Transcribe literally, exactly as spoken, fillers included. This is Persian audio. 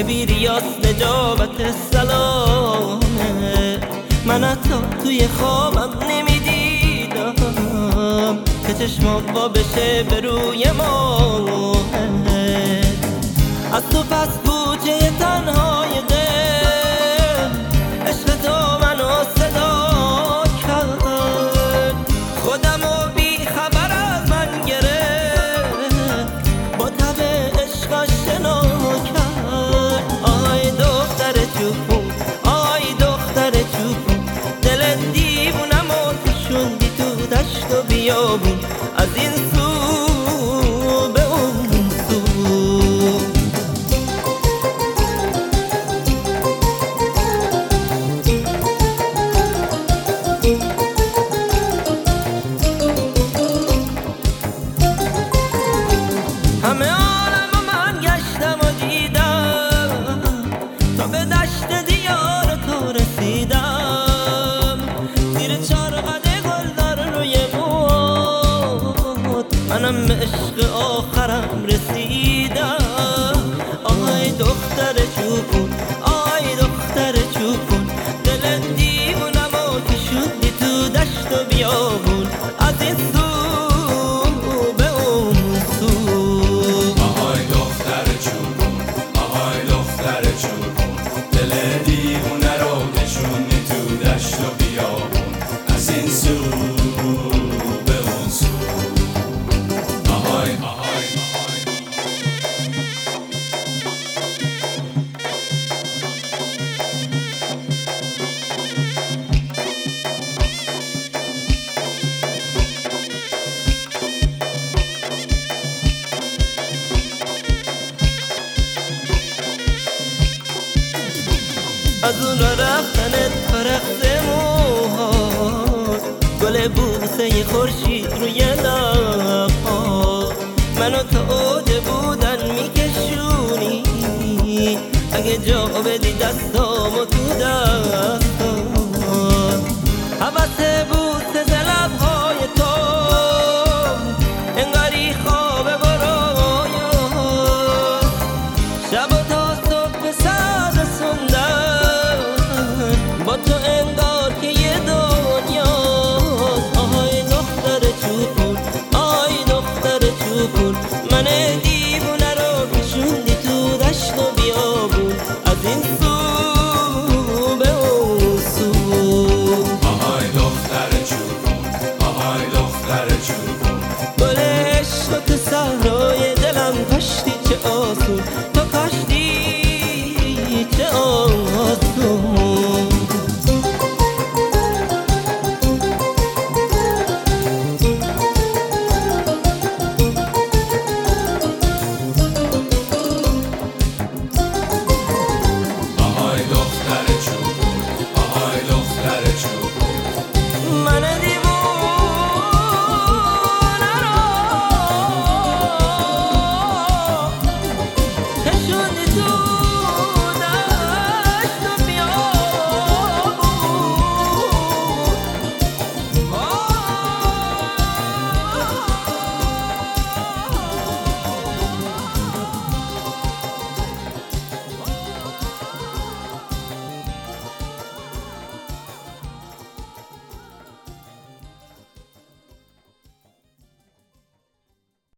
که بیریاس نجابت سلامه. من حتی توی خوابم نمیدیدم که چشمام وا بشه به روی ماه. از تو پس بوجه تنهای دل عشق تو منو صدا کرد. خودمو بی خبر از من گرفت، با تب عشق آشنا کرد. آی دختر چوپون، آی دختر چوپون، دل دیوونمو کشوندی تو دشت و بیابون، از این سو به اون سو. همه عالم من گشتم و دیدم تا به دشت دیار تو رسیدم. زیر چارقد گلدار روی موت منم به عشق آخرم رسیدم. آی دختر چوپون، آی دختر چوپون، دل دیوونمو کشوندی تو دشت و بیابون، از این سو به اون سو. آهای دختر چوپون، آهای دختر چوپون، دل دیوونه رو نشوندی تو دشت و بیابون، از این سو به اون سو. آهای آهای از اون را رفتنت فرقت موهات، گل بوسه خورشید روی لبها منو تا اوج بودن میکشونی. اگه جا بدی دستامو تو دستات، حوث بوسه ز لبهای تو انگاری خواب برایا، شب و تا صبح سر رسوندن با تو انگار که یه دنیاست. آهای دختر چوپون، آی دختر چوپون، من دیوونه رو کشوندی تو دشت و بیابون، از این سو به اون سو. آهای دختر چوپون، آهای دختر چوپون، گل عشق تو صحرای دلم کاشتی چه آسون،